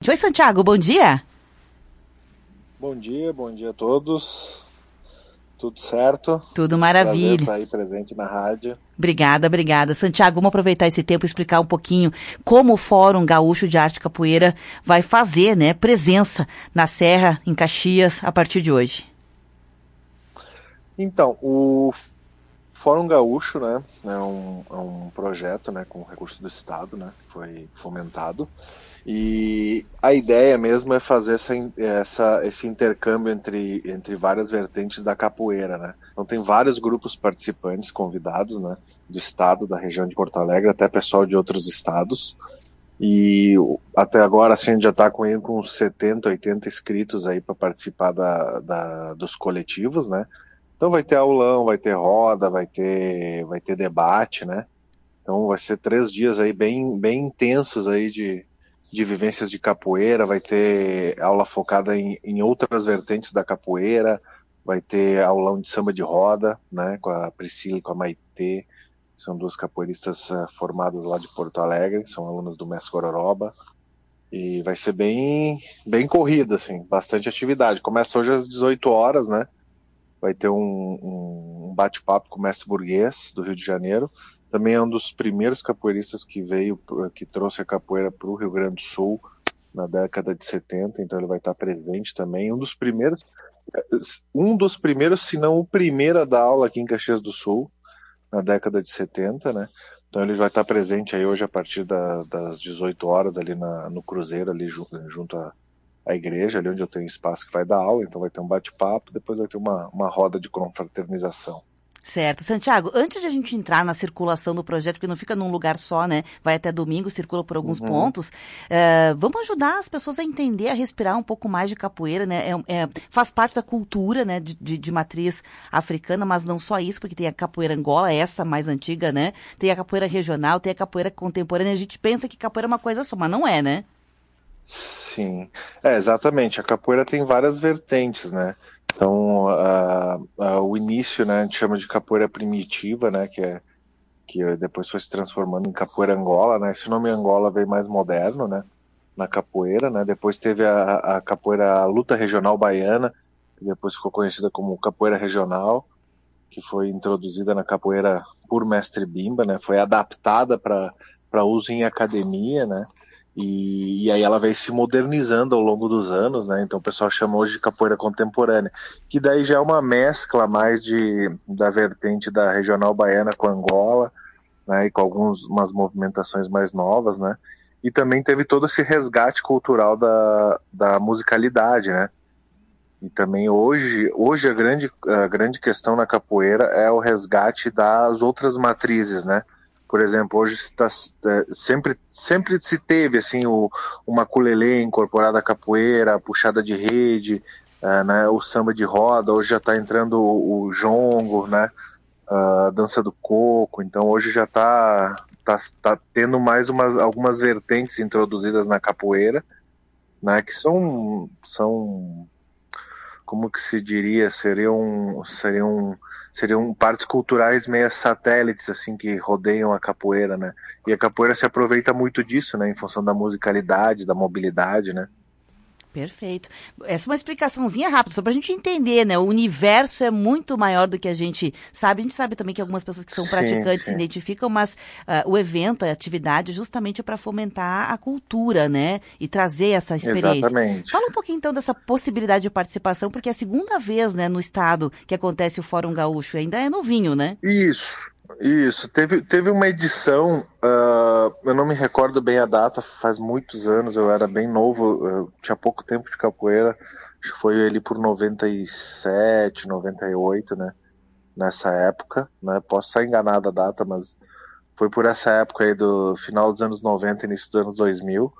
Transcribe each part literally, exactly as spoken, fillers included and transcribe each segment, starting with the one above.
Oi, Santiago, bom dia. Bom dia, bom dia a todos. Tudo certo? Tudo Prazer maravilha. estar aí presente na rádio. Obrigada, obrigada. Santiago, vamos aproveitar esse tempo e explicar um pouquinho como o Fórum Gaúcho de Arte Capoeira vai fazer, né, presença na Serra, em Caxias, a partir de hoje. Então, o Fórum Gaúcho, né, é um, é um projeto, né, com recurso do Estado, né, que foi fomentado. E a ideia mesmo é fazer essa, essa, esse intercâmbio entre, entre várias vertentes da capoeira, né? Então tem vários grupos participantes convidados, né, do estado, da região de Porto Alegre, até pessoal de outros estados. E até agora assim, a gente já está com, com uns setenta, oitenta inscritos aí para participar da, da, dos coletivos, né? Então vai ter aulão, vai ter roda, vai ter, vai ter debate, né? Então vai ser três dias aí bem, bem intensos aí de, de vivências de capoeira, vai ter aula focada em, em outras vertentes da capoeira, vai ter aulão de samba de roda, né, com a Priscila e com a Maitê, são duas capoeiristas uh, formadas lá de Porto Alegre, são alunas do Mestre Gororoba, e vai ser bem, bem corrida, assim, bastante atividade. Começa hoje às dezoito horas, né, vai ter um, um bate-papo com o Mestre Burguês, do Rio de Janeiro. Também é um dos primeiros capoeiristas que veio, que trouxe a capoeira para o Rio Grande do Sul na década de setenta, então ele vai estar presente também. Um dos primeiros, um dos primeiros, se não o primeiro a dar aula aqui em Caxias do Sul, na década de setenta, né? Então ele vai estar presente aí hoje a partir da, das dezoito horas ali na, no Cruzeiro, ali junto, junto a a igreja, ali onde eu tenho espaço que vai dar aula, então vai ter um bate-papo, depois vai ter uma, uma roda de confraternização. Certo. Santiago, antes de a gente entrar na circulação do projeto, porque não fica num lugar só, né? Vai até domingo, circula por alguns Uhum. pontos. eh, vamos ajudar as pessoas a entender, a respirar um pouco mais de capoeira, né? É, é- faz parte da cultura, né? De, de, de matriz africana, mas não só isso, porque tem a capoeira Angola, essa mais antiga, né? Tem a capoeira regional, tem a capoeira contemporânea. A gente pensa que capoeira é uma coisa só, mas não é, né? Sim, é, exatamente. A capoeira tem várias vertentes, né? Então, a, a, o início, né, a gente chama de capoeira primitiva, né, que é que depois foi se transformando em capoeira Angola, né? Esse nome Angola veio mais moderno, né, na capoeira, né? Depois teve a, a capoeira a luta regional baiana, que depois ficou conhecida como capoeira regional, que foi introduzida na capoeira por Mestre Bimba, né? Foi adaptada para para uso em academia, né? E, e aí ela veio se modernizando ao longo dos anos, né? Então o pessoal chama hoje de capoeira contemporânea, que daí já é uma mescla mais de da vertente da regional baiana com Angola, né? E com algumas umas movimentações mais novas, né? E também teve todo esse resgate cultural da, da musicalidade, né? E também hoje, hoje a grande, a grande questão na capoeira é o resgate das outras matrizes, né? Por exemplo, hoje está, sempre, sempre se teve assim o, uma ukulele incorporada à capoeira, a puxada de rede, uh, né? O samba de roda, hoje já está entrando o, o jongo, né? A dança do coco, então hoje já está tá, tá tendo mais umas, algumas vertentes introduzidas na capoeira, né? Que são, são como que se diria, seriam, seriam, seriam partes culturais meio satélites, assim, que rodeiam a capoeira, né? E a capoeira se aproveita muito disso, né? Em função da musicalidade, da mobilidade, né? Perfeito. Essa é uma explicaçãozinha rápida, só pra gente entender, né? O universo é muito maior do que a gente sabe. A gente sabe também que algumas pessoas que são Sim, praticantes se sim. identificam, mas uh, o evento, a atividade, é justamente para fomentar a cultura, né? E trazer essa experiência. Exatamente. Fala um pouquinho então dessa possibilidade de participação, porque é a segunda vez, né, no estado que acontece o Fórum Gaúcho. Ainda é novinho, né? Isso, isso. Teve, teve uma edição, uh, eu não me recordo bem a data, faz muitos anos, eu era bem novo, eu tinha pouco tempo de capoeira, acho que foi ele por noventa e sete, noventa e oito, né? Nessa época, né? Posso estar enganado a data, mas foi por essa época aí do final dos anos noventa, início dos anos dois mil.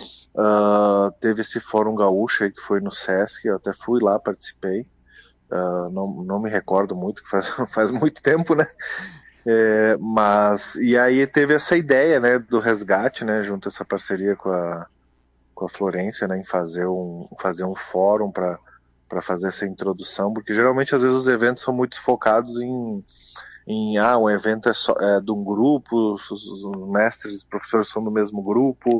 Uh, teve esse Fórum Gaúcho aí que foi no Sesc, eu até fui lá, participei. Uh, não, não me recordo muito, que faz, faz muito tempo, né? É, mas, e aí teve essa ideia, né, do resgate, né, junto a essa parceria com a, com a Florência, né, em fazer um, fazer um fórum para para fazer essa introdução, porque geralmente às vezes os eventos são muito focados em, em ah, um evento é, só, é de um grupo, os, os mestres e os professores são do mesmo grupo,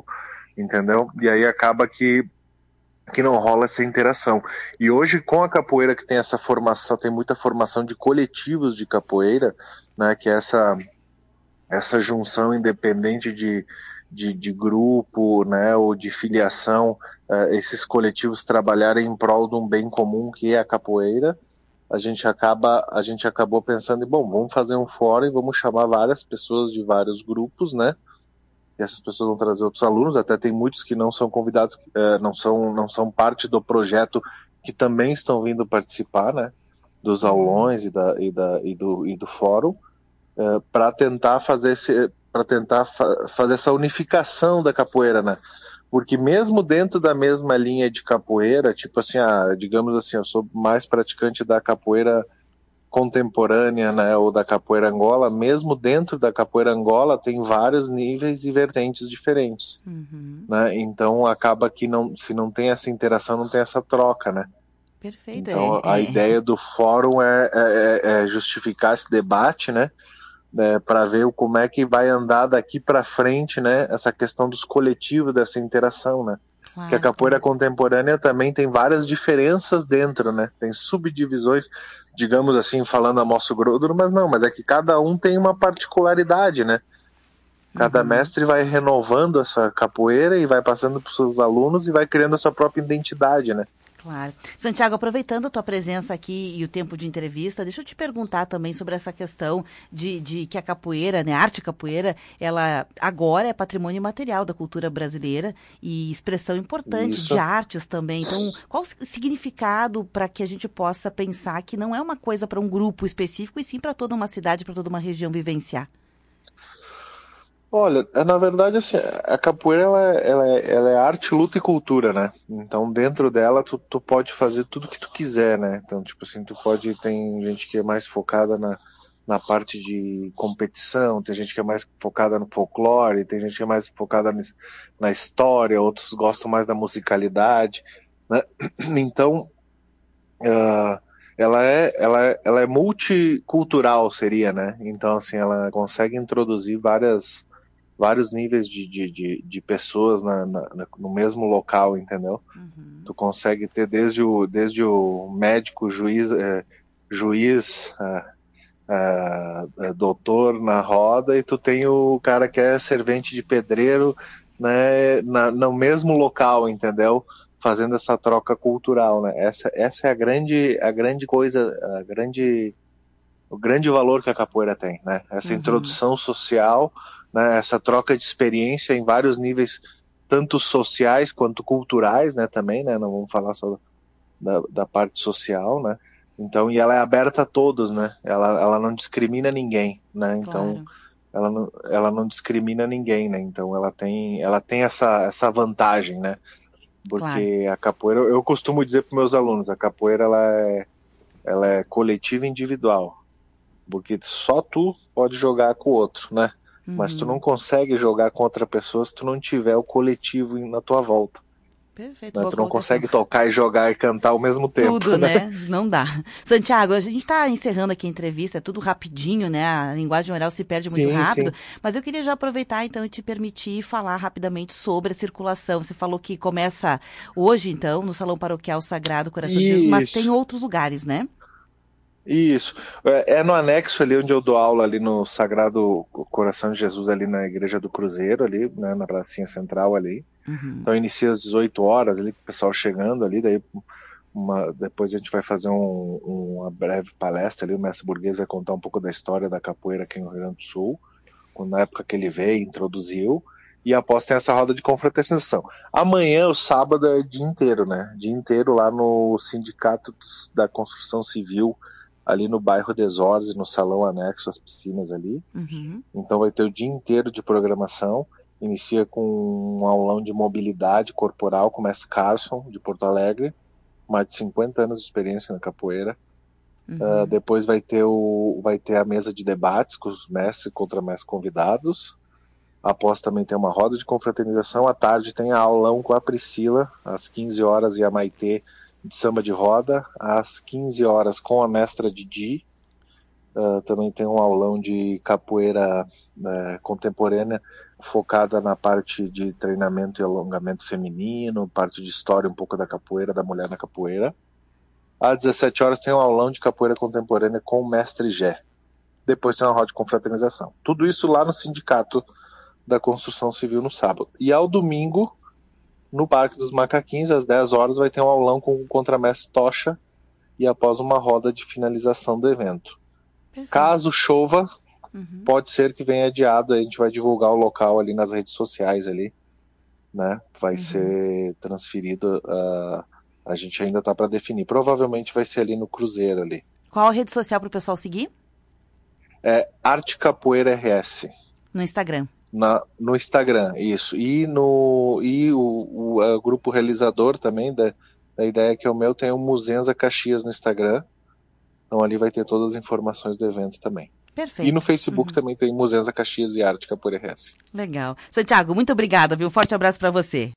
entendeu? E aí acaba que que não rola essa interação. E hoje, com a capoeira, que tem essa formação, tem muita formação de coletivos de capoeira, né, que é essa, essa junção independente de, de, de grupo, né, ou de filiação, uh, esses coletivos trabalharem em prol de um bem comum, que é a capoeira. A gente acaba, a gente acabou pensando, bom, vamos fazer um fórum e vamos chamar várias pessoas de vários grupos, né, e essas pessoas vão trazer outros alunos, até tem muitos que não são convidados, uh, não são, não são parte do projeto, que também estão vindo participar, né, dos aulões e, da, e, da, e, do, e do fórum, uh, para tentar fazer esse, para tentar fa fazer essa unificação da capoeira, né, porque mesmo dentro da mesma linha de capoeira, tipo assim, ah, digamos assim, eu sou mais praticante da capoeira contemporânea, né, ou da capoeira Angola, mesmo dentro da capoeira Angola tem vários níveis e vertentes diferentes, uhum. né, então acaba que não, se não tem essa interação, não tem essa troca, né. Perfeito. Então é, a é... ideia do fórum é, é, é justificar esse debate, né, né, para ver como é que vai andar daqui para frente, né, essa questão dos coletivos, dessa interação, né. Claro, que a capoeira claro. contemporânea também tem várias diferenças dentro, né? Tem subdivisões, digamos assim, falando a moço grosso, mas não, mas é que cada um tem uma particularidade, né? Cada uhum. mestre vai renovando essa capoeira e vai passando para os seus alunos e vai criando a sua própria identidade, né? Claro. Santiago, aproveitando a tua presença aqui e o tempo de entrevista, deixa eu te perguntar também sobre essa questão de, de que a capoeira, né, a arte capoeira, ela agora é patrimônio imaterial da cultura brasileira e expressão importante Isso. de artes também. Então, qual o significado para que a gente possa pensar que não é uma coisa para um grupo específico e sim para toda uma cidade, para toda uma região vivenciar? Olha, na verdade, assim, a capoeira ela, ela, é, ela é arte, luta e cultura, né? Então, dentro dela, tu, tu pode fazer tudo que tu quiser, né? Então, tipo assim, tu pode, tem gente que é mais focada na, na parte de competição, tem gente que é mais focada no folclore, tem gente que é mais focada na história, outros gostam mais da musicalidade, né? Então, uh, ela é, ela é, ela é multicultural, seria, né? Então, assim, ela consegue introduzir várias vários níveis de, de, de, de pessoas na, na, no mesmo local, entendeu? Uhum. Tu consegue ter desde o, desde o médico, juiz, é, juiz é, é, doutor na roda, e tu tem o cara que é servente de pedreiro, né, na, no mesmo local, entendeu? Fazendo essa troca cultural, né? Essa, essa é a grande, a grande coisa, a grande, o grande valor que a capoeira tem, né? Essa uhum. introdução social, né, essa troca de experiência em vários níveis, tanto sociais quanto culturais, né, também, né, não vamos falar só da, da parte social, né, então, e ela é aberta a todos, né, ela, ela não discrimina ninguém, né, então, claro. ela, não, ela não discrimina ninguém, né, então ela tem, ela tem essa, essa vantagem, né, porque claro. a capoeira, eu costumo dizer para meus alunos, a capoeira, ela é, ela é coletiva e individual, porque só tu pode jogar com o outro, né, mas tu não consegue jogar com outra pessoa se tu não tiver o coletivo na tua volta. Perfeito. Né? Tu não consegue tocar e jogar e cantar ao mesmo tempo. Tudo, né? né? Não dá. Santiago, a gente está encerrando aqui a entrevista, é tudo rapidinho, né? A linguagem oral se perde muito sim, rápido. Sim. Mas eu queria já aproveitar, então, e te permitir falar rapidamente sobre a circulação. Você falou que começa hoje, então, no Salão Paroquial Sagrado Coração Isso. de Jesus, mas tem outros lugares, né? Isso, é, é no anexo ali onde eu dou aula, ali no Sagrado Coração de Jesus, ali na Igreja do Cruzeiro, ali, né, na pracinha central ali. Uhum. Então inicia às dezoito horas, ali, com o pessoal chegando ali, daí uma, depois a gente vai fazer um, uma breve palestra ali, o mestre Burguês vai contar um pouco da história da capoeira aqui no Rio Grande do Sul, na época que ele veio, introduziu, e após tem essa roda de confraternização. Amanhã, o sábado, é o dia inteiro, né, dia inteiro lá no Sindicato da Construção Civil, ali no bairro Desordens, no salão anexo às piscinas ali. Uhum. Então vai ter o dia inteiro de programação. Inicia com um aulão de mobilidade corporal com o mestre Carson, de Porto Alegre, mais de cinquenta anos de experiência na capoeira. Uhum. Uh, depois vai ter, o, vai ter a mesa de debates com os mestres e contramestres convidados. Após também tem uma roda de confraternização. À tarde tem a aulão com a Priscila, às quinze horas, e a Maitê, de samba de roda, às quinze horas com a mestra Didi. Uh, também tem um aulão de capoeira uh, contemporânea, focada na parte de treinamento e alongamento feminino, parte de história um pouco da capoeira, da mulher na capoeira. Às dezessete horas tem um aulão de capoeira contemporânea com o mestre Gé. Depois tem uma roda de confraternização. Tudo isso lá no Sindicato da Construção Civil no sábado. E ao domingo, no Parque dos Macaquinhos, às dez horas, vai ter um aulão com o contramestre Tocha e após uma roda de finalização do evento. Perfeito. Caso chova, uhum. pode ser que venha adiado, a gente vai divulgar o local ali nas redes sociais ali, né? Vai uhum. ser transferido, uh, a gente ainda tá para definir. Provavelmente vai ser ali no Cruzeiro ali. Qual a rede social para o pessoal seguir? É Arte Capoeira R S. No Instagram. Na, no Instagram, isso. E, no, e o, o, o grupo realizador também, da, da ideia que é o meu, tem o Muzenza Caxias no Instagram. Então ali vai ter todas as informações do evento também. Perfeito. E no Facebook uhum. também tem Muzenza Caxias e Arte Capoeira R S. Legal. Santiago, muito obrigada, viu? Um forte abraço para você.